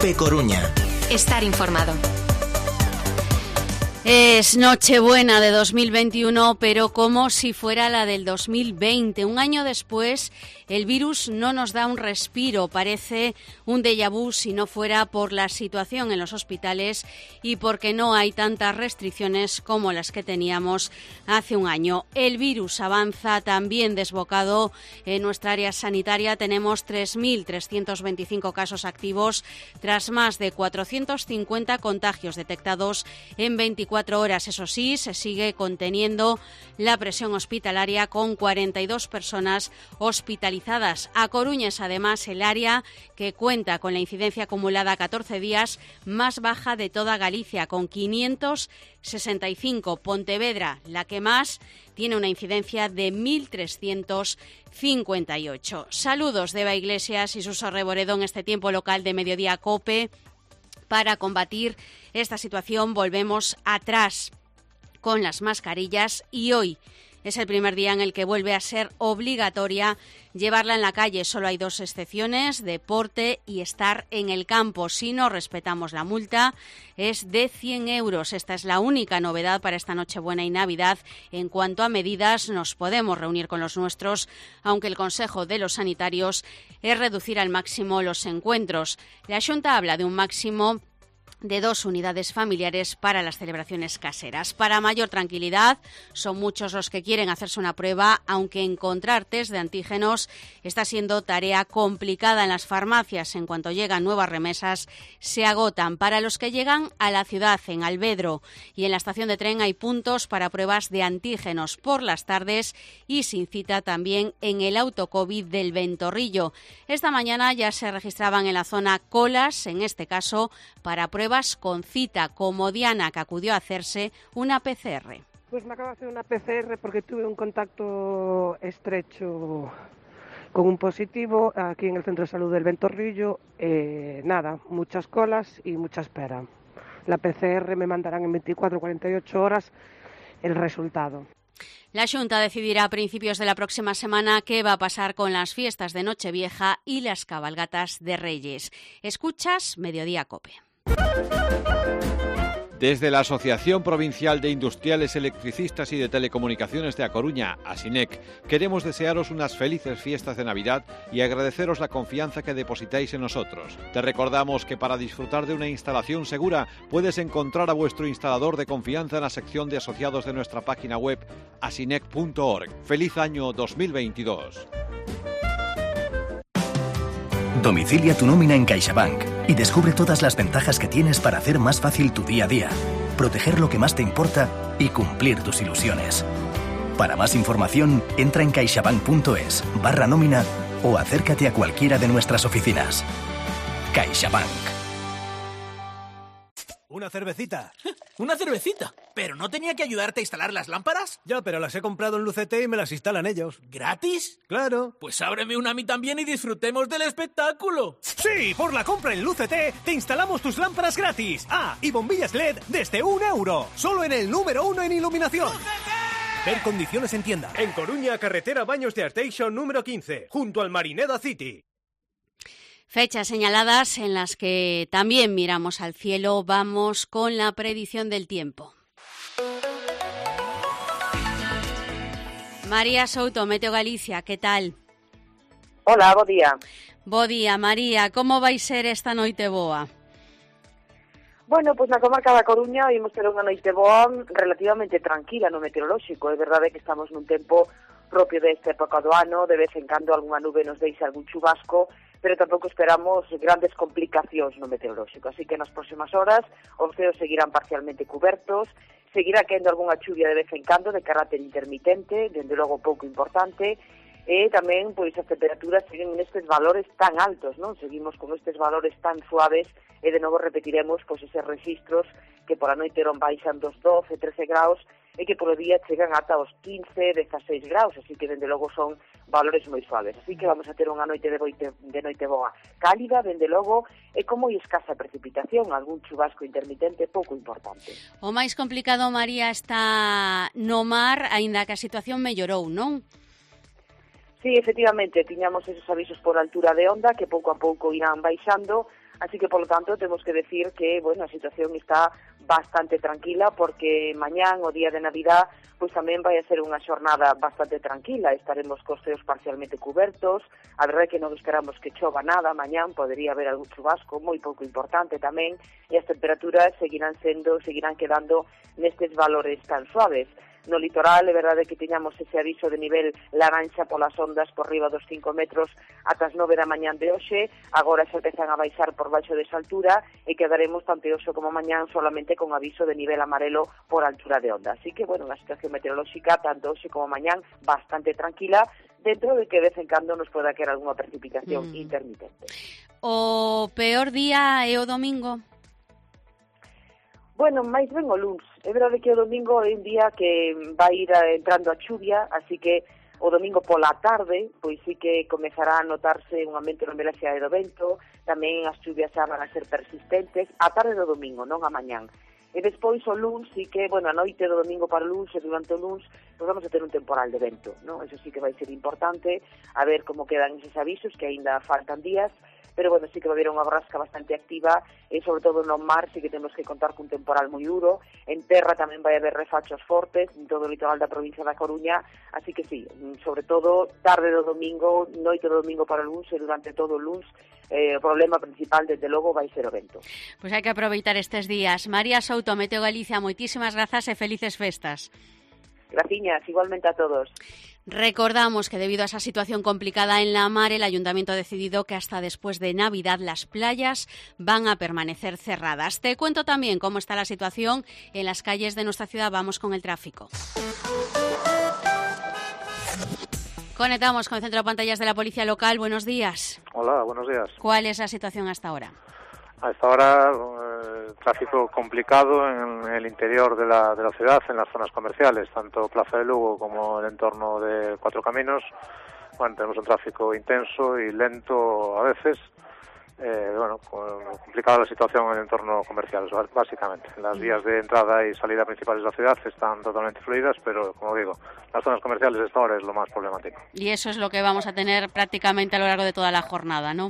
COPE Coruña. Estar informado. Es Nochebuena de 2021, pero como si fuera la del 2020. Un año después, el virus no nos da un respiro. Parece un déjà vu si no fuera por la situación en los hospitales y porque no hay tantas restricciones como las que teníamos hace un año. El virus avanza también desbocado en nuestra área sanitaria. Tenemos 3.325 casos activos tras más de 450 contagios detectados en 24 horas. Eso sí, se sigue conteniendo la presión hospitalaria con 42 personas hospitalizadas. A Coruña es además el área que cuenta con la incidencia acumulada a 14 días más baja de toda Galicia, con 565. Pontevedra, la que más, tiene una incidencia de 1.358. Saludos de Eva Iglesias y Suso Reboredo en este tiempo local de Mediodía COPE. Para combatir esta situación volvemos atrás con las mascarillas y hoy es el primer día en el que vuelve a ser obligatoria llevarla en la calle. Solo hay dos excepciones: deporte y estar en el campo. Si no respetamos la multa es de 100 euros. Esta es la única novedad para esta Nochebuena y Navidad. En cuanto a medidas, nos podemos reunir con los nuestros, aunque el consejo de los sanitarios es reducir al máximo los encuentros. La Xunta habla de un máximo de 2 unidades familiares para las celebraciones caseras. Para mayor tranquilidad, son muchos los que quieren hacerse una prueba, aunque encontrar test de antígenos está siendo tarea complicada en las farmacias. En cuanto llegan nuevas remesas, se agotan. Para los que llegan a la ciudad, en Albedro y en la estación de tren, hay puntos para pruebas de antígenos por las tardes y sin cita también en el autocovid del Ventorrillo. Esta mañana ya se registraban en la zona colas, en este caso para pruebas con cita, como Diana, que acudió a hacerse una PCR. Pues me acabo de hacer una PCR porque tuve un contacto estrecho con un positivo aquí en el Centro de Salud del Ventorrillo. Nada, muchas colas y mucha espera. La PCR me mandarán en 24 o 48 horas el resultado. La Xunta decidirá a principios de la próxima semana qué va a pasar con las fiestas de Nochevieja y las cabalgatas de Reyes. Escuchas Mediodía COPE. Desde la Asociación Provincial de Industriales Electricistas y de Telecomunicaciones de A Coruña, ASINEC, queremos desearos unas felices fiestas de Navidad y agradeceros la confianza que depositáis en nosotros. Te recordamos que para disfrutar de una instalación segura puedes encontrar a vuestro instalador de confianza en la sección de asociados de nuestra página web asinec.org. ¡Feliz año 2022! Domicilia tu nómina en CaixaBank y descubre todas las ventajas que tienes para hacer más fácil tu día a día, proteger lo que más te importa y cumplir tus ilusiones. Para más información, entra en caixabank.es/nómina o acércate a cualquiera de nuestras oficinas. CaixaBank. Una cervecita. ¿Una cervecita? ¿Pero no tenía que ayudarte a instalar las lámparas? Ya, pero las he comprado en Lucete y me las instalan ellos. ¿Gratis? Claro. Pues ábreme una a mí también y disfrutemos del espectáculo. Sí, por la compra en Lucete te instalamos tus lámparas gratis. Ah, y bombillas LED desde €1. Solo en el número 1 en iluminación. ¡Lucete! Ver condiciones en tienda. En Coruña, carretera Baños de Arteixo número 15, junto al Marineda City. Fechas señaladas en las que también miramos al cielo. Vamos con la predicción del tiempo. María Souto, Meteo Galicia, ¿qué tal? Hola, bo día. Bo día, María, como vai ser esta noite boa? Bueno, pois na comarca da Coruña imos ter unha noite boa relativamente tranquila no meteorolóxico. É verdade que estamos nun tempo propio desta época do ano, de vez en cando algunha nube nos deixa algún chubasco, pero tampouco esperamos grandes complicacións no meteorolóxico. Así que nas próximas horas os ceos seguirán parcialmente cubertos, seguirá caendo algunha chuvia de vez en cando de carácter intermitente, dende logo pouco importante, e tamén pois as temperaturas seguen nestes valores tan altos, non? Seguimos con estes valores tan suaves e de novo repetiremos pois eses registros que pola noite eran baixan dos 12, 13 graus e que polo día chegan ata os 15, 16 graus, así que dende logo son valores moi suaves. Así que vamos a ter unha noite de noite boa cálida, dende logo, e con moi escasa precipitación, algún chubasco intermitente pouco importante. O máis complicado, María, está no mar, aínda que a situación mellorou, non? Sí, efectivamente, tiñamos esos avisos por altura de onda que pouco a pouco irán baixando. Así que, polo tanto, temos que decir que, bueno, a situación está bastante tranquila, porque mañán, o día de Navidad, pois tamén vai a ser unha xornada bastante tranquila. Estaremos cos ceos parcialmente cubertos. A verdade é que non esperamos que chova nada mañán, podería haber algún chubasco moi pouco importante tamén, e as temperaturas seguirán quedando nestes valores tan suaves. No litoral, é verdade que tiñamos ese aviso de nivel laranxa polas ondas por riba dos 5 metros ata as 9 da mañán de hoxe. Agora xa empezan a baixar por baixo desa altura e quedaremos tanto hoxe como mañán solamente con aviso de nivel amarelo por altura de onda. Así que, bueno, unha situación meteorolóxica tanto hoxe como mañán bastante tranquila, dentro de que de vez en cando nos poda quedar algunha precipitación intermitente. O peor día é o domingo? Bueno, máis ben o luns. É verdade que o domingo é un día que vai ir entrando a chuvia, así que o domingo pola tarde, pois sí que comezará a notarse un aumento na velocidade do vento, tamén as chuvias xa van a ser persistentes, a tarde do domingo, non a mañán. E despois o luns sí que, bueno, a noite do domingo para o luns e durante o luns, pois vamos a ter un temporal de vento, non? Eso sí que vai ser importante, a ver como quedan esos avisos, que aínda faltan días, pero, bueno, sí que vai haber unha borrasca bastante activa e, sobre todo, no mar sí que temos que contar cun temporal moi duro. En terra tamén vai haber refachos fortes en todo o litoral da provincia da Coruña, así que sí, sobre todo, tarde do domingo, noite do domingo para o luns e durante todo o luns, o problema principal, desde logo, vai ser o vento. Pois hai que aproveitar estes días. María Souto, Meteo Galicia, moitísimas grazas e felices festas. Graciñas, igualmente a todos. Recordamos que debido a esa situación complicada en la mar, el Ayuntamiento ha decidido que hasta después de Navidad las playas van a permanecer cerradas. Te cuento también cómo está la situación en las calles de nuestra ciudad. Vamos con el tráfico. Conectamos con el centro de pantallas de la Policía Local. Buenos días. Hola, buenos días. ¿Cuál es la situación hasta ahora? A esta hora, tráfico complicado en el interior de la ciudad, en las zonas comerciales, tanto Plaza de Lugo como el entorno de Cuatro Caminos. Bueno, tenemos un tráfico intenso y lento a veces. Complicada la situación en el entorno comercial, básicamente. Las vías de entrada y salida principales de la ciudad están totalmente fluidas, pero, como digo, las zonas comerciales esta hora es lo más problemático. Y eso es lo que vamos a tener prácticamente a lo largo de toda la jornada, ¿no?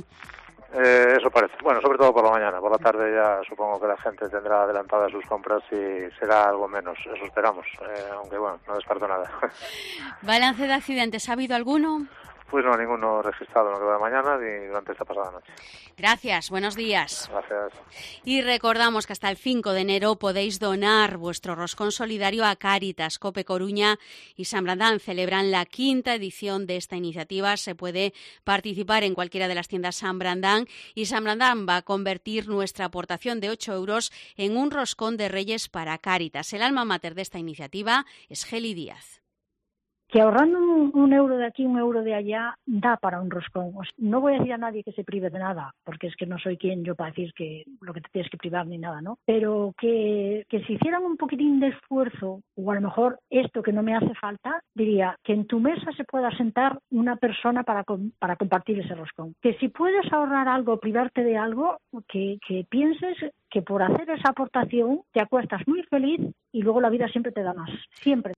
Eso parece. Bueno, sobre todo por la mañana. Por la tarde ya supongo que la gente tendrá adelantadas sus compras y será algo menos. Eso esperamos. Aunque, bueno, no descarto nada. ¿Balance de accidentes? ¿Ha habido alguno? Pues no, ninguno registrado en lo que va de mañana ni durante esta pasada noche. Gracias, buenos días. Gracias. Y recordamos que hasta el 5 de enero podéis donar vuestro roscón solidario a Cáritas. Cope Coruña y San Brandán celebran la 5ª edición de esta iniciativa. Se puede participar en cualquiera de las tiendas San Brandán y San Brandán va a convertir nuestra aportación de 8 euros en un roscón de Reyes para Cáritas. El alma mater de esta iniciativa es Geli Díaz. Que ahorrando un euro de aquí, un euro de allá, da para un roscón. No voy a decir a nadie que se prive de nada, porque es que no soy quien yo para decir que lo que te tienes que privar ni nada, ¿no? Pero que si hicieran un poquitín de esfuerzo, o a lo mejor esto que no me hace falta, diría que en tu mesa se pueda sentar una persona para compartir ese roscón. Que si puedes ahorrar algo, privarte de algo, que pienses que por hacer esa aportación te acuestas muy feliz y luego la vida siempre te da más, siempre.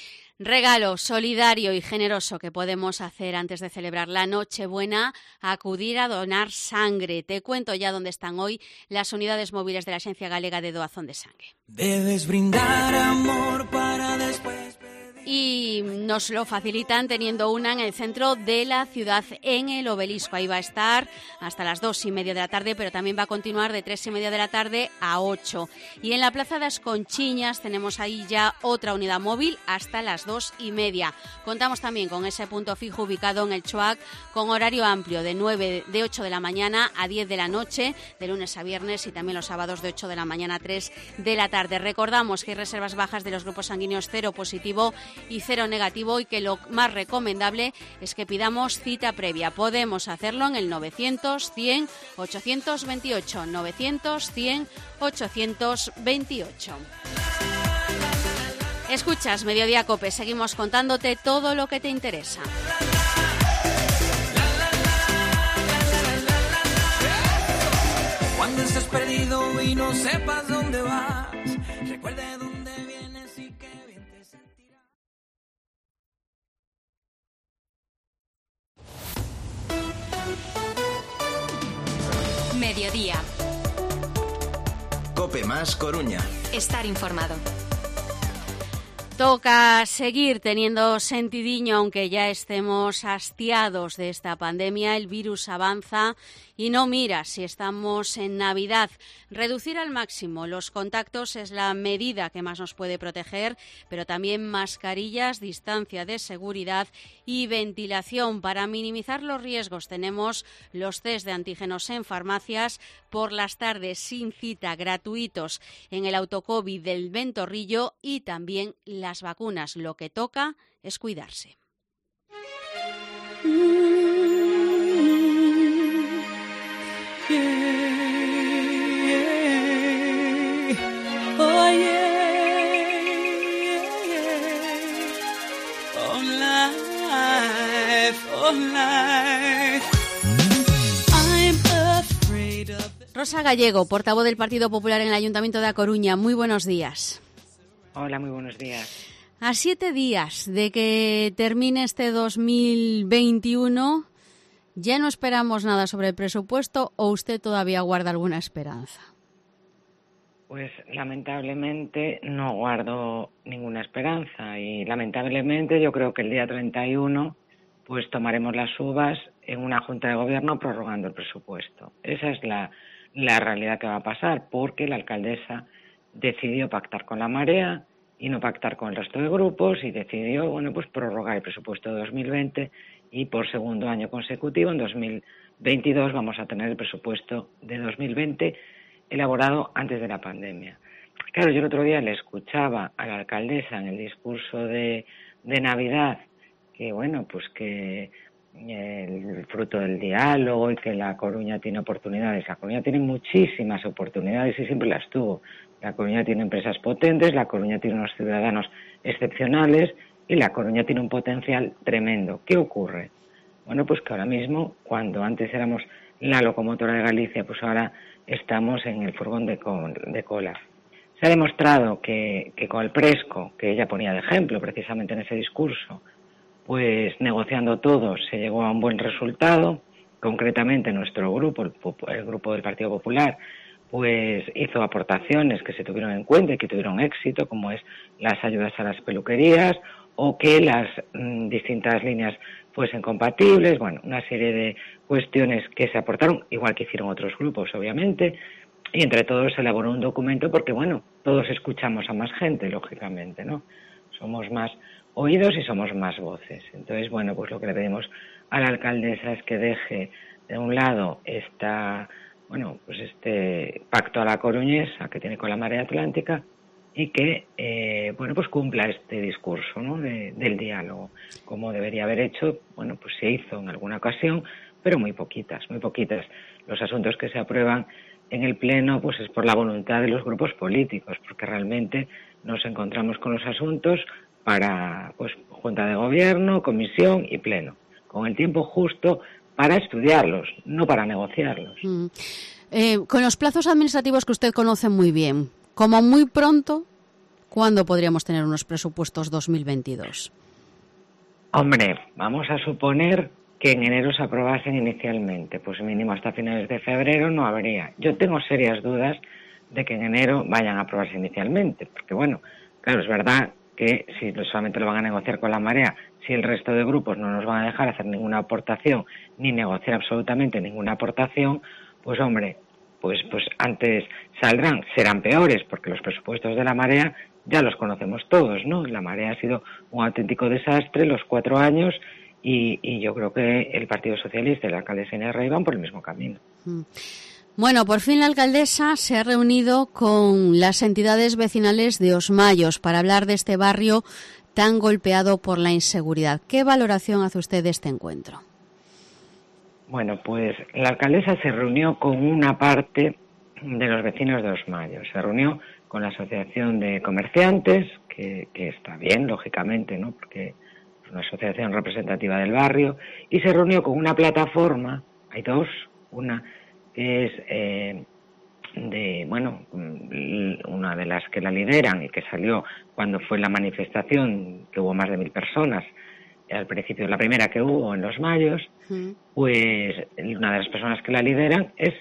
Regalo solidario y generoso que podemos hacer antes de celebrar la Nochebuena, acudir a donar sangre. Te cuento ya dónde están hoy las unidades móviles de la Agencia Galega de Doazón de Sangre. Debes brindar amor para después. Y nos lo facilitan teniendo una en el centro de la ciudad, en el Obelisco. Ahí va a estar hasta las 2:30 de la tarde, pero también va a continuar de 3:30 de la tarde a 8. Y en la Plaza das Conchiñas tenemos ahí ya otra unidad móvil hasta las 2:30. Contamos también con ese punto fijo ubicado en el Choac, con horario amplio de 8 de la mañana a 10 de la noche, de lunes a viernes, y también los sábados de 8 de la mañana a 3 de la tarde. Recordamos que hay reservas bajas de los grupos sanguíneos 0 positivo y 0 negativo, y que lo más recomendable es que pidamos cita previa. Podemos hacerlo en el 900 100 828, 900 100 828. Escuchas Mediodía Cope, seguimos contándote todo lo que te interesa. Cuando estés perdido y no sepas dónde vas, recuerda de dónde vienes y qué bien te sentirás. mediodía. COPE más Coruña. Estar informado. Toca seguir teniendo sentidiño, aunque ya estemos hastiados de esta pandemia. El virus avanza y no mira si estamos en Navidad. Reducir al máximo los contactos es la medida que más nos puede proteger, pero también mascarillas, distancia de seguridad y ventilación. Para minimizar los riesgos tenemos los test de antígenos en farmacias por las tardes sin cita, gratuitos en el autocovid del Ventorrillo, y también las vacunas. Lo que toca es cuidarse. Rosa Gallego, portavoz del Partido Popular en el Ayuntamiento de A Coruña. Muy buenos días. Hola, muy buenos días. A 7 días de que termine este 2021, ¿ya no esperamos nada sobre el presupuesto o usted todavía guarda alguna esperanza? Pues lamentablemente no guardo ninguna esperanza y lamentablemente yo creo que el día 31 pues tomaremos las uvas en una Junta de Gobierno prorrogando el presupuesto. Esa es la realidad que va a pasar, porque la alcaldesa decidió pactar con la Marea y no pactar con el resto de grupos, y decidió, pues prorrogar el presupuesto de 2020, y por segundo año consecutivo, en 2022, vamos a tener el presupuesto de 2020 elaborado antes de la pandemia. Claro, yo el otro día le escuchaba a la alcaldesa en el discurso de Navidad que, pues que el fruto del diálogo y que La Coruña tiene oportunidades. La Coruña tiene muchísimas oportunidades y siempre las tuvo. La Coruña tiene empresas potentes, La Coruña tiene unos ciudadanos excepcionales y La Coruña tiene un potencial tremendo. ¿Qué ocurre? Pues que ahora mismo, cuando antes éramos la locomotora de Galicia, pues ahora estamos en el furgón de cola. Se ha demostrado que con el Presco, que ella ponía de ejemplo precisamente en ese discurso, pues negociando todo se llegó a un buen resultado. Concretamente nuestro grupo, el grupo del Partido Popular, pues hizo aportaciones que se tuvieron en cuenta y que tuvieron éxito, como es las ayudas a las peluquerías o que las distintas líneas fuesen compatibles, una serie de cuestiones que se aportaron, igual que hicieron otros grupos, obviamente, y entre todos se elaboró un documento porque, todos escuchamos a más gente, lógicamente, ¿no? Somos más oídos y somos más voces. Entonces, pues lo que le pedimos a la alcaldesa es que deje de un lado este pacto a la coruñesa que tiene con la Marea Atlántica y que, pues cumpla este discurso, ¿no?, del diálogo, como debería haber hecho. Pues se hizo en alguna ocasión, pero muy poquitas. Los asuntos que se aprueban en el Pleno, pues es por la voluntad de los grupos políticos, porque realmente nos encontramos con los asuntos para, Junta de Gobierno, Comisión y Pleno, con el tiempo justo para estudiarlos, no para negociarlos. Con los plazos administrativos que usted conoce muy bien, como muy pronto, ¿cuándo podríamos tener unos presupuestos 2022? Hombre, vamos a suponer que en enero se aprobasen inicialmente, pues mínimo hasta finales de febrero no habría. Yo tengo serias dudas de que en enero vayan a aprobarse inicialmente, porque claro, es verdad que si solamente lo van a negociar con la Marea, si el resto de grupos no nos van a dejar hacer ninguna aportación, ni negociar absolutamente ninguna aportación, pues antes saldrán, serán peores, porque los presupuestos de la Marea ya los conocemos todos, ¿no? La Marea ha sido un auténtico desastre los 4 años y yo creo que el Partido Socialista y la alcaldesa Inés Rey van por el mismo camino. Por fin la alcaldesa se ha reunido con las entidades vecinales de Os Mayos para hablar de este barrio tan golpeado por la inseguridad. ¿Qué valoración hace usted de este encuentro? Pues la alcaldesa se reunió con una parte de los vecinos de Os Mayos. Se reunió con la Asociación de Comerciantes, que está bien, lógicamente, ¿no?, porque es una asociación representativa del barrio, y se reunió con una plataforma, hay dos, una que es una de las que la lideran y que salió cuando fue la manifestación, que hubo más de 1000 personas, al principio, la primera que hubo en Los Mayos, pues una de las personas que la lideran es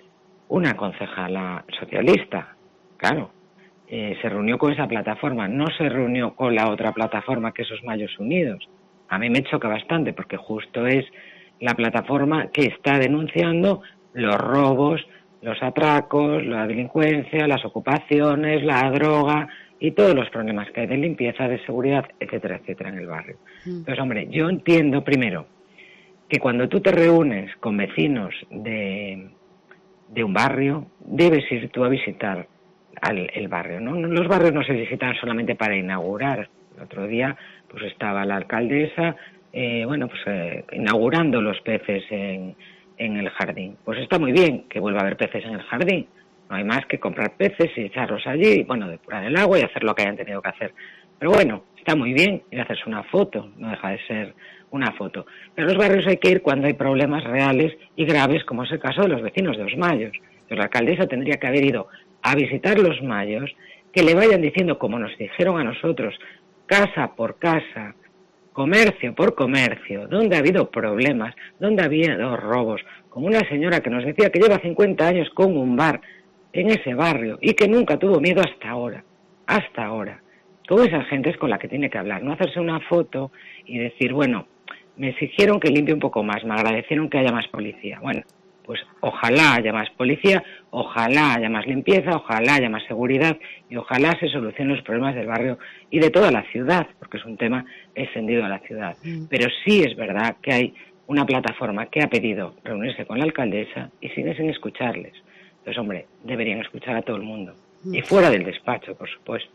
una concejala socialista, claro. Se reunió con esa plataforma, no se reunió con la otra plataforma que esos Mayos Unidos. A mí me choca bastante porque justo es la plataforma que está denunciando los robos, los atracos, la delincuencia, las ocupaciones, la droga y todos los problemas que hay de limpieza, de seguridad, etcétera, etcétera, en el barrio. Entonces, hombre, yo entiendo primero que cuando tú te reúnes con vecinos de un barrio, debes ir tú a visitar el barrio, ¿no? Los barrios no se visitan solamente para inaugurar. El otro día pues estaba la alcaldesa inaugurando los peces en el jardín. Pues está muy bien que vuelva a haber peces en el jardín. No hay más que comprar peces y echarlos allí, depurar el agua y hacer lo que hayan tenido que hacer. Pero bueno, está muy bien ir a hacerse una foto, no deja de ser una foto. Pero a los barrios hay que ir cuando hay problemas reales y graves, como es el caso de los vecinos de Os Mayos. Entonces la alcaldesa tendría que haber ido a visitar los Mayos, que le vayan diciendo, como nos dijeron a nosotros, casa por casa, comercio por comercio, donde ha habido problemas, donde ha habido robos, como una señora que nos decía que lleva 50 años con un bar en ese barrio y que nunca tuvo miedo hasta ahora. Toda esa gente es con la que tiene que hablar, no hacerse una foto y decir, bueno, me exigieron que limpie un poco más, me agradecieron que haya más policía. Bueno, pues ojalá haya más policía, ojalá haya más limpieza, ojalá haya más seguridad y ojalá se solucionen los problemas del barrio y de toda la ciudad, porque es un tema extendido a la ciudad. Pero sí es verdad que hay una plataforma que ha pedido reunirse con la alcaldesa y siguen sin escucharles. Entonces, hombre, deberían escuchar a todo el mundo. Y fuera del despacho, por supuesto.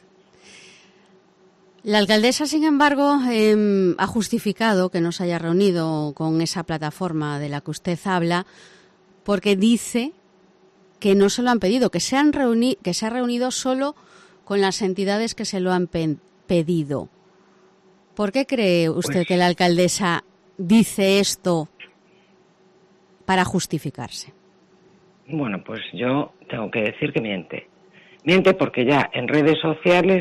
La alcaldesa, sin embargo, ha justificado que no se haya reunido con esa plataforma de la que usted habla, porque dice que no se lo han pedido, que se ha reunido solo con las entidades que se lo han pedido. ¿Por qué cree usted que la alcaldesa dice esto para justificarse? Bueno, pues yo tengo que decir que miente. Miente porque ya en redes sociales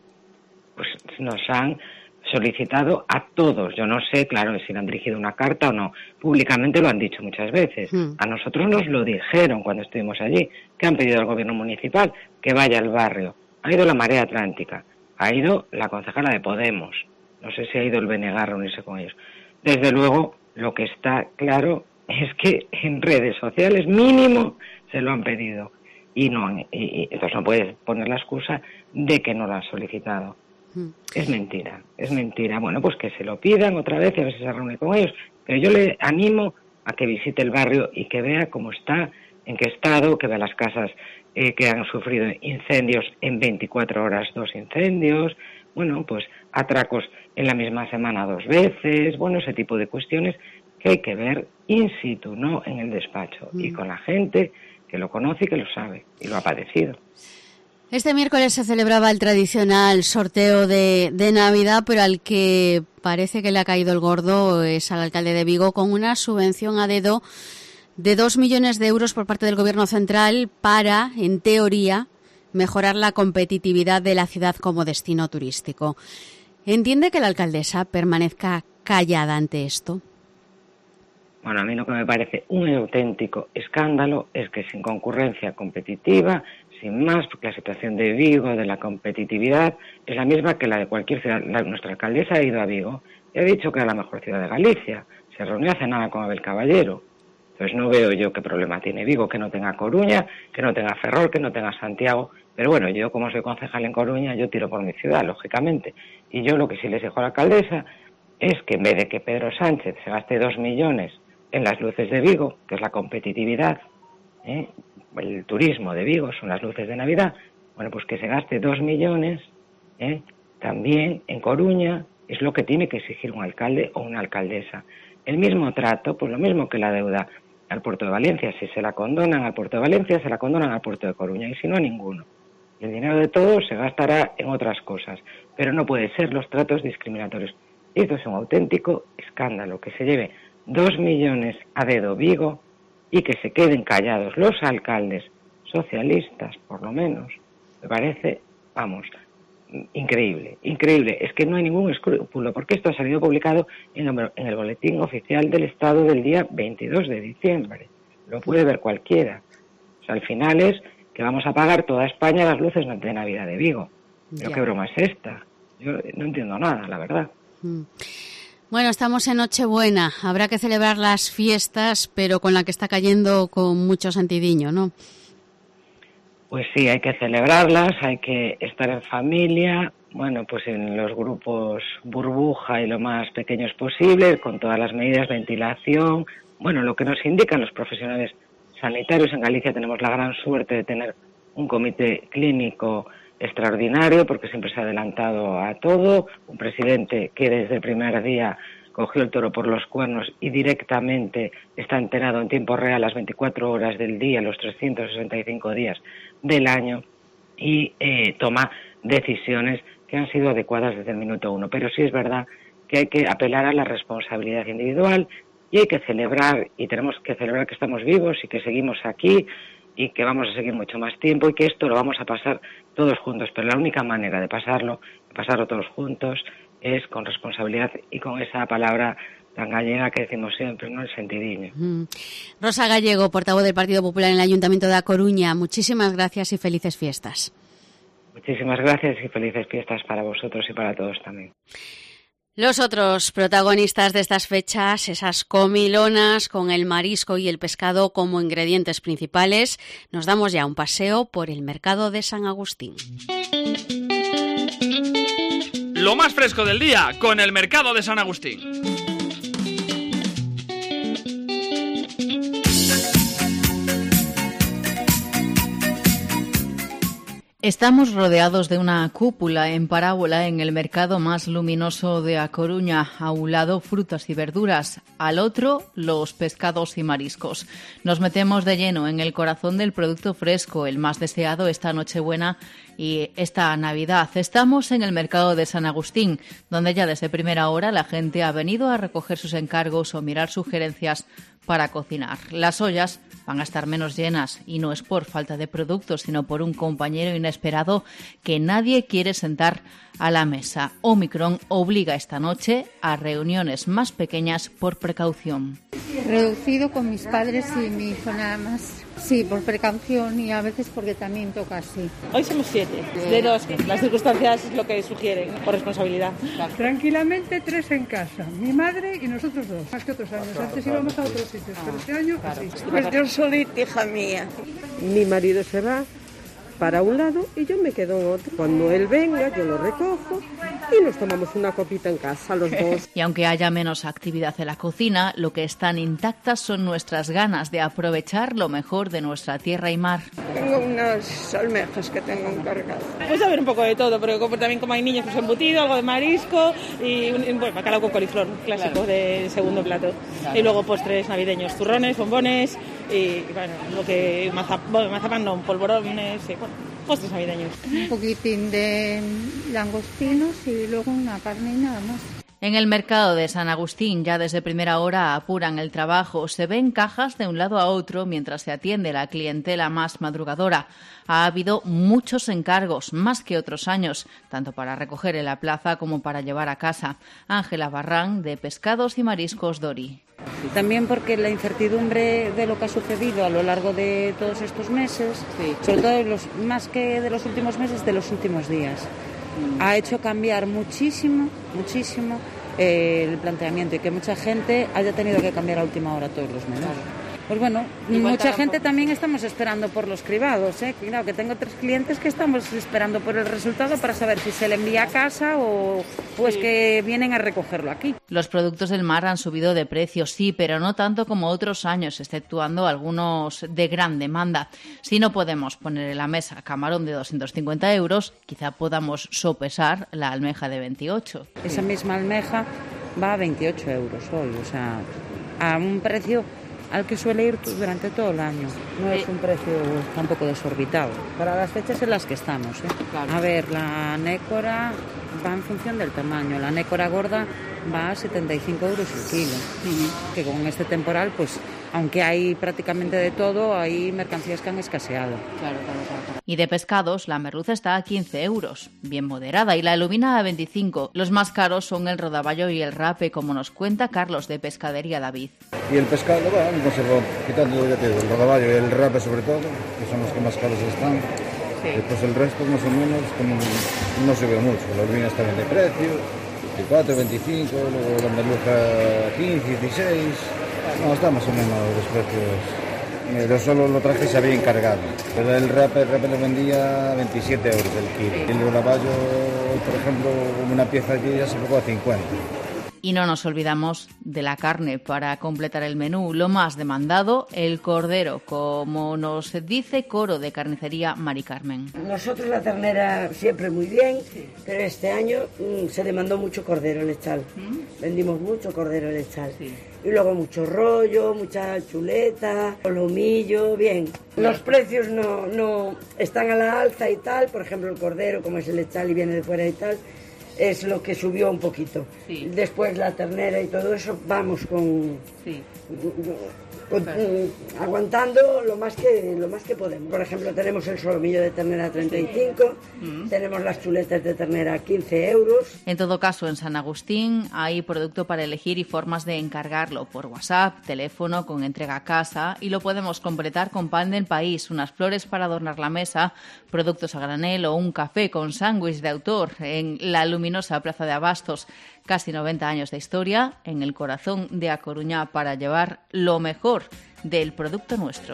pues nos han solicitado a todos. Yo no sé, claro, si le han dirigido una carta o no. Públicamente lo han dicho muchas veces. A nosotros nos lo dijeron cuando estuvimos allí, que han pedido al gobierno municipal que vaya al barrio. Ha ido la Marea Atlántica, ha ido la concejala de Podemos. No sé si ha ido el BNG a reunirse con ellos. Desde luego, lo que está claro es que en redes sociales mínimo se lo han pedido. Y entonces no puedes poner la excusa de que no lo han solicitado. Es mentira. Bueno, pues que se lo pidan otra vez y a ver si se reúne con ellos. Pero yo le animo a que visite el barrio y que vea cómo está, en qué estado, que vea las casas que han sufrido incendios en 24 horas, 2 incendios, bueno, pues atracos en la misma semana 2 veces, bueno, ese tipo de cuestiones que hay que ver in situ, no en el despacho, y con la gente que lo conoce y que lo sabe y lo ha padecido. Este miércoles se celebraba el tradicional sorteo de Navidad, pero al que parece que le ha caído el gordo es al alcalde de Vigo, con una subvención a dedo de 2 millones de euros por parte del Gobierno central para, en teoría, mejorar la competitividad de la ciudad como destino turístico. ¿Entiende que la alcaldesa permanezca callada ante esto? Bueno, a mí lo que me parece un auténtico escándalo es que sin concurrencia competitiva, sin más, porque la situación de Vigo, de la competitividad, es la misma que la de cualquier ciudad. Nuestra alcaldesa ha ido a Vigo y ha dicho que era la mejor ciudad de Galicia. Se reunió hace nada con Abel Caballero. Entonces no veo yo qué problema tiene Vigo, que no tenga Coruña, que no tenga Ferrol, que no tenga Santiago. Pero bueno, yo como soy concejal en Coruña, yo tiro por mi ciudad, lógicamente. Y yo lo que sí les digo a la alcaldesa es que en vez de que Pedro Sánchez se gaste 2 millones en las luces de Vigo, que es la competitividad, el turismo de Vigo son las luces de Navidad, bueno, pues que se gaste 2 millones también en Coruña, es lo que tiene que exigir un alcalde o una alcaldesa. El mismo trato, pues lo mismo que la deuda al puerto de Valencia, si se la condonan al puerto de Valencia, se la condonan al puerto de Coruña, y si no, a ninguno. El dinero de todos se gastará en otras cosas, pero no puede ser los tratos discriminatorios. Esto es un auténtico escándalo, que se lleve 2 millones a dedo Vigo y que se queden callados los alcaldes socialistas, por lo menos. Me parece, vamos, increíble. Es que no hay ningún escrúpulo, porque esto ha salido publicado en el Boletín Oficial del Estado del día 22 de diciembre. Lo puede ver cualquiera. Al final es que vamos a pagar toda España las luces de Navidad de Vigo. Pero qué broma es esta. Yo no entiendo nada, la verdad. Bueno, estamos en Nochebuena. Habrá que celebrar las fiestas, pero con la que está cayendo con mucho sentidiño, ¿no? Pues sí, hay que celebrarlas, hay que estar en familia, bueno, pues en los grupos burbuja y lo más pequeños posible, con todas las medidas de ventilación. Bueno, lo que nos indican los profesionales sanitarios. En Galicia tenemos la gran suerte de tener un comité clínico extraordinario, porque siempre se ha adelantado a todo, un presidente que desde el primer día cogió el toro por los cuernos y directamente está enterado en tiempo real las 24 horas del día, los 365 días del año, y toma decisiones que han sido adecuadas desde el minuto uno. Pero sí es verdad que hay que apelar a la responsabilidad individual y hay que celebrar, y tenemos que celebrar que estamos vivos y que seguimos aquí y que vamos a seguir mucho más tiempo y que esto lo vamos a pasar todos juntos. Pero la única manera de pasarlo todos juntos, es con responsabilidad y con esa palabra tan gallega que decimos siempre, ¿no? El sentidiño. Rosa Gallego, portavoz del Partido Popular en el Ayuntamiento de A Coruña, muchísimas gracias y felices fiestas. Muchísimas gracias y felices fiestas para vosotros y para todos también. Los otros protagonistas de estas fechas, esas comilonas con el marisco y el pescado como ingredientes principales, nos damos ya un paseo por el mercado de San Agustín. Lo más fresco del día con el mercado de San Agustín. Estamos rodeados de una cúpula en parábola en el mercado más luminoso de A Coruña. A un lado frutas y verduras, al otro los pescados y mariscos. Nos metemos de lleno en el corazón del producto fresco, el más deseado esta Nochebuena y esta Navidad. Estamos en el mercado de San Agustín, donde ya desde primera hora la gente ha venido a recoger sus encargos o mirar sugerencias para cocinar. Las ollas van a estar menos llenas y no es por falta de productos, sino por un compañero inesperado que nadie quiere sentar a la mesa. Omicron obliga esta noche a reuniones más pequeñas por precaución. Reducido con mis padres y mi hijo nada más. Sí, por precaución y a veces porque también toca así. Hoy somos 7, de 2. Las circunstancias es lo que sugieren, por responsabilidad. Tranquilamente 3 en casa, mi madre y nosotros 2. Más que otros años, antes íbamos a otros sitios, pero este año así. Pues yo solita, hija mía. Mi marido se va para un lado y yo me quedo en otro. Cuando él venga, yo lo recojo y nos tomamos una copita en casa los dos. Y aunque haya menos actividad en la cocina, lo que están intactas son nuestras ganas de aprovechar lo mejor de nuestra tierra y mar. Tengo unas almejas que tengo encargadas. Pues a ver un poco de todo, pero también como hay niños, pues embutido, algo de marisco y bueno, bacalao con coliflor, clásico de segundo plato. Claro. Y luego postres navideños, turrones, bombones y bueno, lo que mazapán no, polvorones, y, bueno, postres navideños. Un poquitín de langostinos y luego una carne y nada más. En el mercado de San Agustín ya desde primera hora apuran el trabajo. Se ven cajas de un lado a otro mientras se atiende la clientela más madrugadora. Ha habido muchos encargos, más que otros años, tanto para recoger en la plaza como para llevar a casa. Ángela Barrán, de Pescados y Mariscos Dori. También porque la incertidumbre de lo que ha sucedido a lo largo de todos estos meses, sobre todo más que de los últimos meses, de los últimos días, ha hecho cambiar muchísimo el planteamiento y que mucha gente haya tenido que cambiar a última hora todos los menús. Pues bueno, mucha gente también estamos esperando por los cribados, ¿eh? Claro, que tengo 3 clientes que estamos esperando por el resultado para saber si se le envía a casa o pues que vienen a recogerlo aquí. Los productos del mar han subido de precio, sí, pero no tanto como otros años, exceptuando algunos de gran demanda. Si no podemos poner en la mesa camarón de 250 euros, quizá podamos sopesar la almeja de 28. Esa misma almeja va a 28 euros hoy, o sea, a un precio al que suele ir durante todo el año. No es un precio tampoco desorbitado para las fechas en las que estamos, ¿eh? Claro. A ver, la nécora va en función del tamaño. La nécora gorda va a 75 euros el kilo. Que con este temporal, pues, aunque hay prácticamente de todo, hay mercancías que han escaseado. Claro. Y de pescados, la merluza está a 15 euros, bien moderada, y la lubina a 25. Los más caros son el rodaballo y el rape, como nos cuenta Carlos de Pescadería David. Y el pescado, bueno, no se va quitando el rodaballo y el rape sobre todo, que son los que más caros están. Sí. Después el resto más o menos como no se ve mucho. La lubina está bien de precio, 24, 25, luego la merluza 15, 16. No, está más o menos los precios. Yo solo lo traje y se había encargado. Pero el rape lo vendía a 27 euros el kilo. Sí. El rodaballo, por ejemplo, una pieza allí ya se pagó a 50. Y no nos olvidamos de la carne para completar el menú. Lo más demandado, el cordero, como nos dice Coro de Carnicería Mari Carmen. Nosotros la ternera siempre muy bien, pero este año se demandó mucho cordero lechal. Vendimos mucho cordero lechal. Sí. Y luego mucho rollo, mucha chuleta, lomillo, bien. Los precios no están a la alza y tal. Por ejemplo, el cordero, como es el lechal y viene de fuera y tal, es lo que subió un poquito. Sí. Después la ternera y todo eso, vamos aguantando lo más que podemos. Por ejemplo, tenemos el solomillo de ternera a 35, tenemos las chuletas de ternera a 15 euros. En todo caso, en San Agustín hay producto para elegir y formas de encargarlo por WhatsApp, teléfono, con entrega a casa, y lo podemos completar con pan del país, unas flores para adornar la mesa, productos a granel o un café con sándwich de autor en la luminosa Plaza de Abastos. Casi 90 años de historia en el corazón de A Coruña para llevar lo mejor del producto nuestro.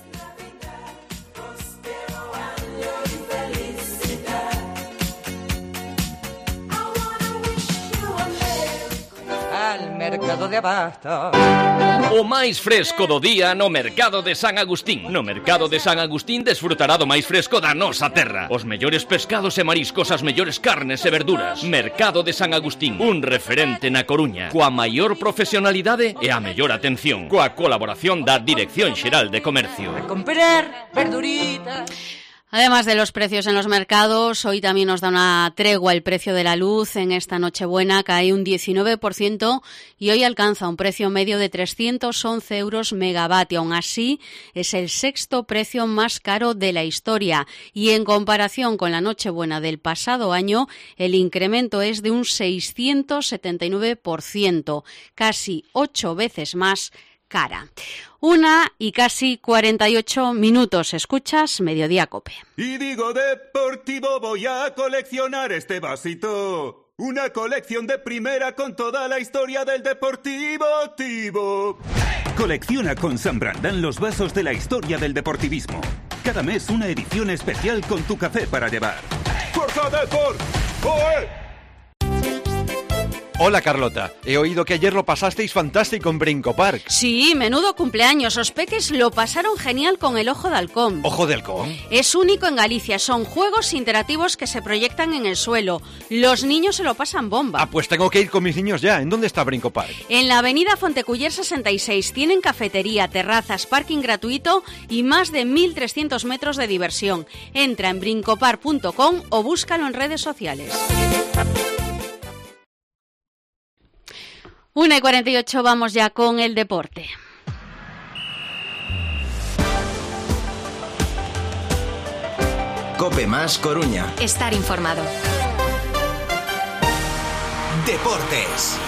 Al mercado de Abastos. O máis fresco do día no mercado de San Agustín. No mercado de San Agustín desfrutará do máis fresco da nosa terra. Os mellores pescados e mariscos, as mellores carnes e verduras. Mercado de San Agustín, un referente na Coruña, coa maior profesionalidade e a mellor atención, coa colaboración da Dirección Xeral de Comercio. A comprar verduritas. Además de los precios en los mercados, hoy también nos da una tregua el precio de la luz. En esta Nochebuena cae un 19% y hoy alcanza un precio medio de 311 euros megavatio. Aún así, es el sexto precio más caro de la historia. Y en comparación con la Nochebuena del pasado año, el incremento es de un 679%, casi 8 veces más cara. 1:48. Escuchas Mediodía Cope. Y digo deportivo, voy a coleccionar este vasito. Una colección de primera con toda la historia del Deportivo Tivo. Colecciona con San Brandán los vasos de la historia del deportivismo. Cada mes una edición especial con tu café para llevar. ¡Fuerza Deport! ¡Oe! Hola Carlota, he oído que ayer lo pasasteis fantástico en Brinco Park. Sí, menudo cumpleaños. Os peques lo pasaron genial con el Ojo de Halcón. ¿Ojo de Halcón? Es único en Galicia, son juegos interactivos que se proyectan en el suelo. Los niños se lo pasan bomba. Ah, pues tengo que ir con mis niños ya. ¿En dónde está Brinco Park? En la avenida Fonteculler 66. Tienen cafetería, terrazas, parking gratuito y más de 1.300 metros de diversión. Entra en brincopar.com o búscalo en redes sociales. 1:48, vamos ya con el deporte. Cope Más Coruña. Estar informado. Deportes.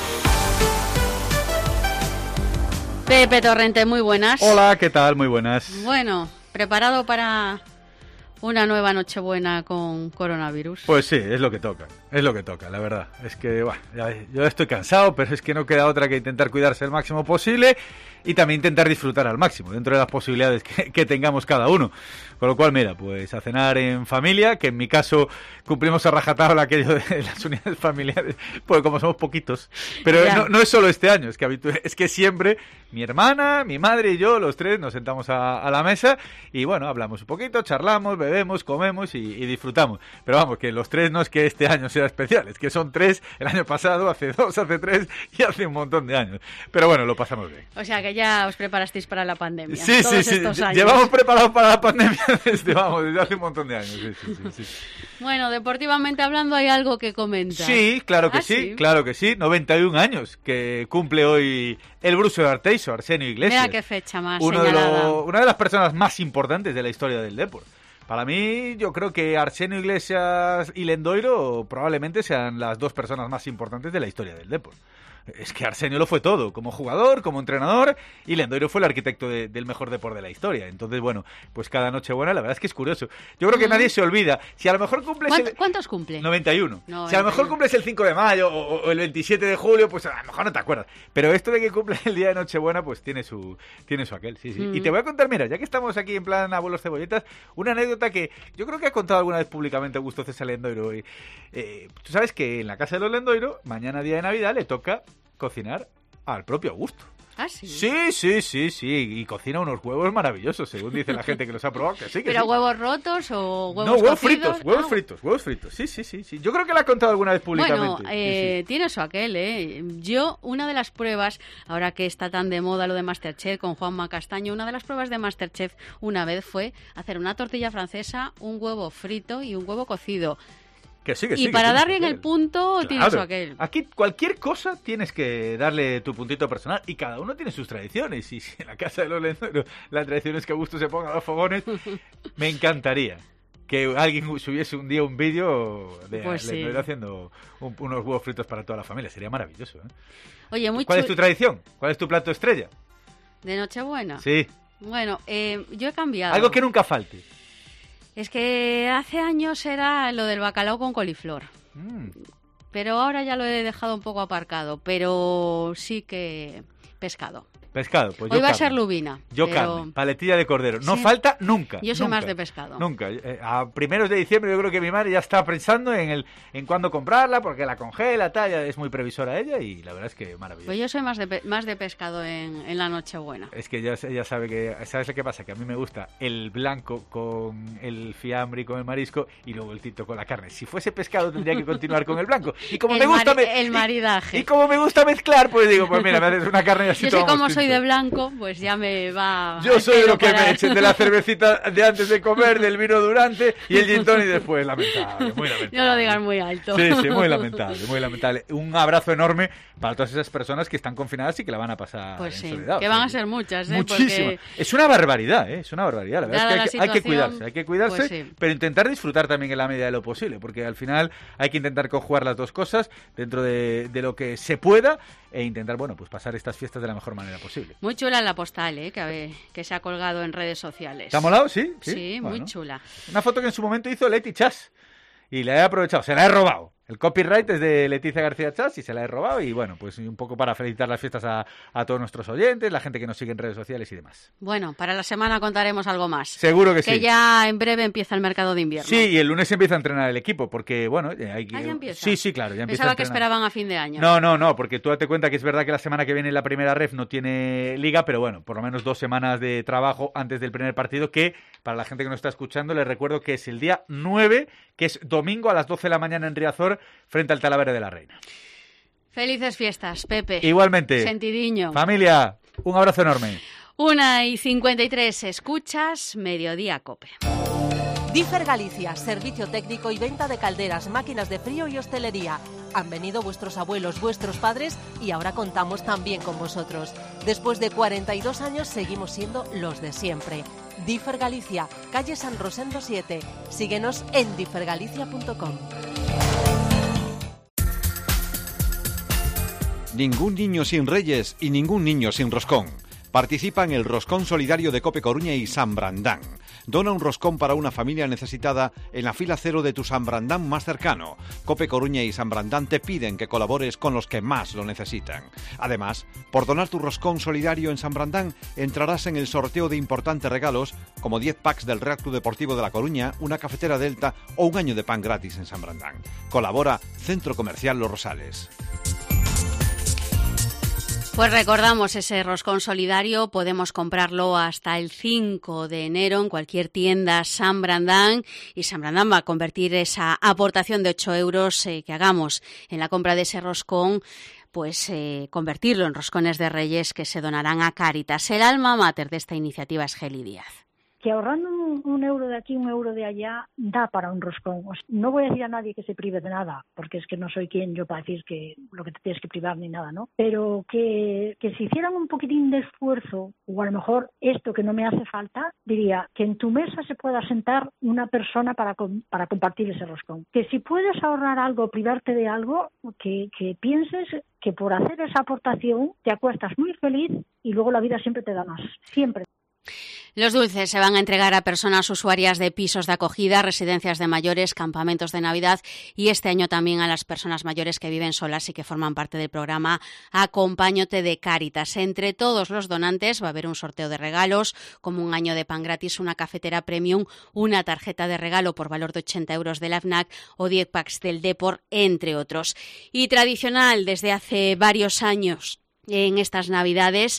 Pepe Torrente, muy buenas. Hola, ¿qué tal? Muy buenas. Bueno, ¿preparado para una nueva Nochebuena con coronavirus? Pues sí, es lo que toca, la verdad. Es que, bueno, yo estoy cansado, pero es que no queda otra que intentar cuidarse el máximo posible y también intentar disfrutar al máximo, dentro de las posibilidades que tengamos cada uno. Con lo cual, mira, pues a cenar en familia, que en mi caso cumplimos a rajatabla aquello de las unidades familiares, pues como somos poquitos. Pero no es solo este año, es que siempre mi hermana, mi madre y yo, los tres, nos sentamos a la mesa y bueno, hablamos un poquito, charlamos, bebemos, comemos y disfrutamos. Pero vamos, que los tres no es que este año sea especial, es que son tres el año pasado, hace 2, hace 3 y hace un montón de años. Pero bueno, lo pasamos bien. O sea que ya os preparasteis para la pandemia. Sí, estos años. Llevamos preparados para la pandemia desde hace un montón de años. Sí. Bueno, deportivamente hablando, ¿hay algo que comentar? Sí, claro que sí, claro que sí. 91 años que cumple hoy el Bruso de Arteixo, Arsenio Iglesias. Mira qué fecha más señalada. Una de las personas más importantes de la historia del deporte. Para mí, yo creo que Arsenio Iglesias y Lendoiro probablemente sean las dos personas más importantes de la historia del Depor. Es que Arsenio lo fue todo, como jugador, como entrenador, y Lendoiro fue el arquitecto del mejor deporte de la historia. Entonces, bueno, pues cada Nochebuena, la verdad es que es curioso. Yo creo que nadie se olvida. Si a lo mejor cumples... ¿Cuántos cumple? 91. No, si a lo mejor cumples el 5 de mayo o el 27 de julio, pues a lo mejor no te acuerdas. Pero esto de que cumple el día de Nochebuena, pues tiene su aquel, sí. Y te voy a contar, mira, ya que estamos aquí en plan abuelos cebolletas, una anécdota que yo creo que ha contado alguna vez públicamente Augusto César Lendoiro. Tú sabes que en la casa de los Lendoiro, mañana día de Navidad, le toca cocinar al propio Augusto. ¿Ah, sí? Sí. Y cocina unos huevos maravillosos, según dice la gente que los ha probado, que sí. ¿Pero huevos rotos o huevos No, huevos cocidos? huevos fritos. Sí. Yo creo que lo ha contado alguna vez públicamente. Bueno, tiene eso aquel, Yo, una de las pruebas, ahora que está tan de moda lo de Masterchef con Juanma Castaño, una de las pruebas de Masterchef una vez fue hacer una tortilla francesa, un huevo frito y un huevo cocido. Que sí, y para darle en el punto, tienes eso aquel. Aquí cualquier cosa tienes que darle tu puntito personal y cada uno tiene sus tradiciones. Y si en la casa de los Lendoiro la tradición es que Augusto se ponga a los fogones, me encantaría que alguien subiese un día un vídeo de Lendoiro haciendo unos huevos fritos para toda la familia. Sería maravilloso, ¿eh? Oye, ¿Cuál es tu tradición? ¿Cuál es tu plato estrella? ¿De Nochebuena? Sí. Bueno, yo he cambiado. Algo que nunca falte. Es que hace años era lo del bacalao con coliflor. Pero ahora ya lo he dejado un poco aparcado. Pero sí que pescado. Pescado, pues hoy yo va carne. A ser lubina. Yo carne, paletilla de cordero. No falta nunca. Yo soy más de pescado. Nunca. A primeros de diciembre yo creo que mi madre ya está pensando en cuándo comprarla, porque la congela, tal, ya es muy previsora ella y la verdad es que maravilloso. Pues yo soy más de pescado en la Nochebuena. Es que ella sabe que... ¿Sabes qué pasa? Que a mí me gusta el blanco con el fiambre y con el marisco y luego el tinto con la carne. Si fuese pescado tendría que continuar con el blanco. Y como me gusta... el maridaje. Y como me gusta mezclar, pues digo, pues mira, me haces una carne y así yo sé cómo soy de blanco, pues ya me va... Yo soy de lo que me echen de la cervecita de antes de comer, del vino durante y el gin tonic después. Lamentable, muy lamentable. No lo digas muy alto. Sí, muy lamentable. Un abrazo enorme para todas esas personas que están confinadas y que la van a pasar pues en soledad. Que van a ser muchas, Muchísimas. Porque... Es una barbaridad, es una barbaridad. La verdad es que hay que cuidarse, pues sí. Pero intentar disfrutar también en la medida de lo posible, porque al final hay que intentar conjugar las dos cosas dentro de lo que se pueda e intentar, bueno, pues pasar estas fiestas de la mejor manera posible. Muy chula la postal, que se ha colgado en redes sociales. ¿Te ha molado? Sí, bueno. Muy chula. Una foto que en su momento hizo Leti Chas y la he aprovechado, se la he robado. El copyright es de Leticia García Chas y se la he robado y bueno, pues un poco para felicitar las fiestas a todos nuestros oyentes, la gente que nos sigue en redes sociales y demás. Bueno, para la semana contaremos algo más. Seguro que sí. Que ya en breve empieza el mercado de invierno. Sí, y el lunes se empieza a entrenar el equipo porque, bueno... hay que... ¿Ya empieza? Sí, claro, ya empieza Pensaba a entrenar. que esperaban a fin de año. No, porque tú date cuenta que es verdad que la semana que viene la primera ref no tiene liga, pero bueno, por lo menos 2 semanas de trabajo antes del primer partido que, para la gente que nos está escuchando, les recuerdo que es el día 9, que es domingo a las 12 de la mañana en Riazor, frente al Talavera de la Reina. Felices fiestas, Pepe. Igualmente. Sentidiño. Familia, un abrazo enorme. 1:53, escuchas Mediodía Cope. Differ Galicia, servicio técnico y venta de calderas, máquinas de frío y hostelería. Han venido vuestros abuelos, vuestros padres y ahora contamos también con vosotros. Después de 42 años seguimos siendo los de siempre. Differ Galicia, calle San Rosendo 7. Síguenos en differgalicia.com. Ningún niño sin Reyes y ningún niño sin roscón. Participa en el Roscón Solidario de Cope Coruña y San Brandán. Dona un roscón para una familia necesitada en la fila 0 de tu San Brandán más cercano. Cope Coruña y San Brandán te piden que colabores con los que más lo necesitan. Además, por donar tu roscón solidario en San Brandán, entrarás en el sorteo de importantes regalos como 10 packs del Real Club Deportivo de La Coruña, una cafetera Delta o un año de pan gratis en San Brandán. Colabora Centro Comercial Los Rosales. Pues recordamos ese roscón solidario, podemos comprarlo hasta el 5 de enero en cualquier tienda San Brandán y San Brandán va a convertir esa aportación de 8 euros que hagamos en la compra de ese roscón, pues convertirlo en roscones de Reyes que se donarán a Cáritas. El alma mater de esta iniciativa es Geli Díaz. que ahorrando un euro de aquí, un euro de allá, da para un roscón. O sea, no voy a decir a nadie que se prive de nada, porque es que no soy quien yo para decir que lo que te tienes que privar ni nada, ¿no? Pero que si hicieran un poquitín de esfuerzo, o a lo mejor esto que no me hace falta, diría que en tu mesa se pueda sentar una persona para compartir ese roscón. Que si puedes ahorrar algo, privarte de algo, que pienses que por hacer esa aportación te acuestas muy feliz y luego la vida siempre te da más, siempre. Los dulces se van a entregar a personas usuarias de pisos de acogida, residencias de mayores, campamentos de Navidad y este año también a las personas mayores que viven solas y que forman parte del programa Acompáñate de Cáritas. Entre todos los donantes va a haber un sorteo de regalos, como un año de pan gratis, una cafetera premium, una tarjeta de regalo por valor de 80 euros de la FNAC o 10 packs del Depor, entre otros. Y tradicional desde hace varios años en estas Navidades,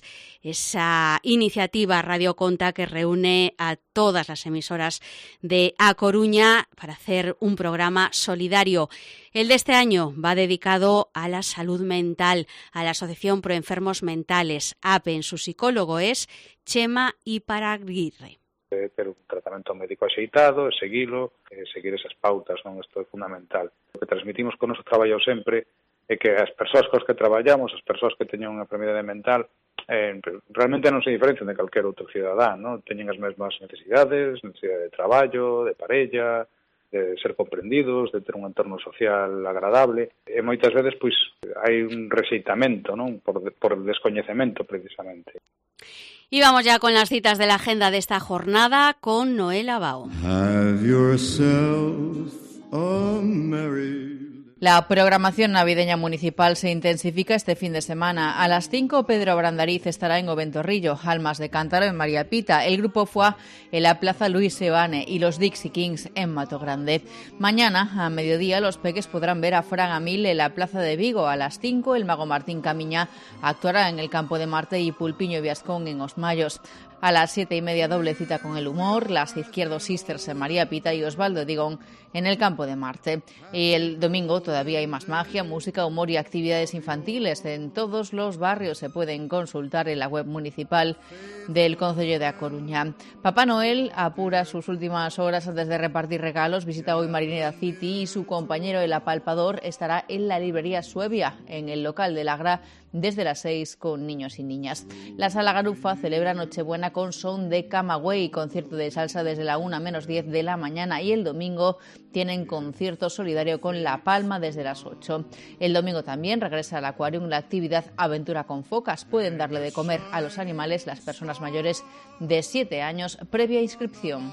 esa iniciativa Radio Conta que reúne a todas las emisoras de A Coruña para hacer un programa solidario. El de este año va dedicado a la salud mental, a la Asociación Pro Enfermos Mentales, APEN. Su psicólogo es Chema Iparaguirre. Ter un tratamento médico axeitado, seguilo, seguir esas pautas, non? Isto é fundamental. O que transmitimos con o noso traballo sempre é que as persoas cos que traballamos, as persoas que teñen unha enfermidade mental, realmente non se diferencian de calquer outro cidadán, non? Teñen as mesmas necesidade de traballo, de parella, de ser comprendidos, de ter un entorno social agradable, e moitas veces pois hai un rexeitamento, non? Por descoñecemento precisamente. Y vamos ya con las citas de la agenda de esta jornada con Noel Abao. Have yourself a merry... La programación navideña municipal se intensifica este fin de semana. A las 5, Pedro Brandariz estará en Oventorrillo, Almas de Cántaro en María Pita, el Grupo FUA en la Plaza Luis Seoane y los Dixie Kings en Mato Grande. Mañana, a mediodía, los peques podrán ver a Fran Amil en la Plaza de Vigo. A las 5, el mago Martín Camiña actuará en el Campo de Marte y Pulpiño Viascón en Os Mayos. A las 7:30, doble cita con el humor, las Izquierdo Sisters en María Pita y Osvaldo Digón en el Campo de Marte. Y el domingo todavía hay más magia, música, humor y actividades infantiles. En todos los barrios se pueden consultar en la web municipal del Concello de A Coruña. Papá Noel apura sus últimas horas antes de repartir regalos. Visita hoy Marineda City y su compañero el apalpador estará en la librería Suevia, en el local de la Gra, desde las 6 con niños y niñas. La Sala Garufa celebra Nochebuena con son de Camagüey, concierto de salsa desde la 1:10 de la mañana, y el domingo tienen concierto solidario con La Palma desde las 8. El domingo también regresa al Aquarium la actividad Aventura con Focas. Pueden darle de comer a los animales las personas mayores de 7 años previa inscripción.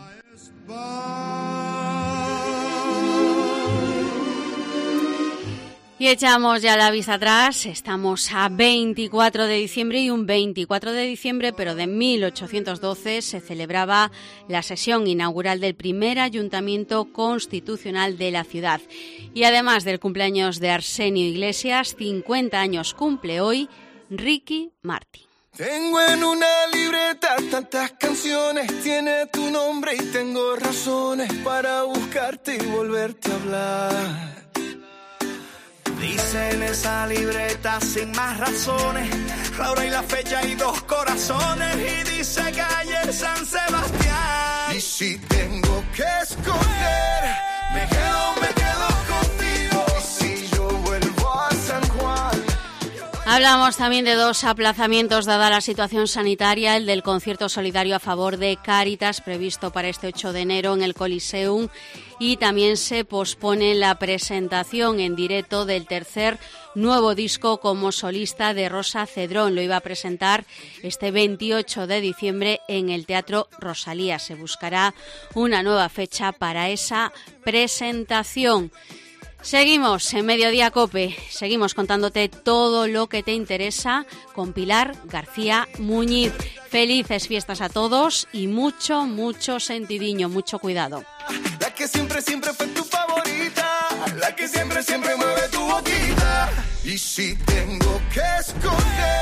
Y echamos ya la vista atrás, estamos a 24 de diciembre y un 24 de diciembre, pero de 1812 se celebraba la sesión inaugural del primer ayuntamiento constitucional de la ciudad. Y además del cumpleaños de Arsenio Iglesias, 50 años cumple hoy Ricky Martin. Tengo en una libreta tantas canciones, tiene tu nombre y tengo razones para buscarte y volverte a hablar. Dice en esa libreta sin más razones, la hora y la fecha y 2 corazones, y dice calle San Sebastián. Y si tengo que escoger, me quedo contigo, y si yo vuelvo a San Juan. Hablamos también de 2 aplazamientos dada la situación sanitaria, el del concierto solidario a favor de Cáritas previsto para este 8 de enero en el Coliseum, y también se pospone la presentación en directo del tercer nuevo disco como solista de Rosa Cedrón. Lo iba a presentar este 28 de diciembre en el Teatro Rosalía. Se buscará una nueva fecha para esa presentación. Seguimos en Mediodía Cope, seguimos contándote todo lo que te interesa con Pilar García Muñiz. Felices fiestas a todos y mucho sentidiño, mucho cuidado. La que siempre fue tu favorita, la que siempre mueve tu boquita. Y si tengo que escoger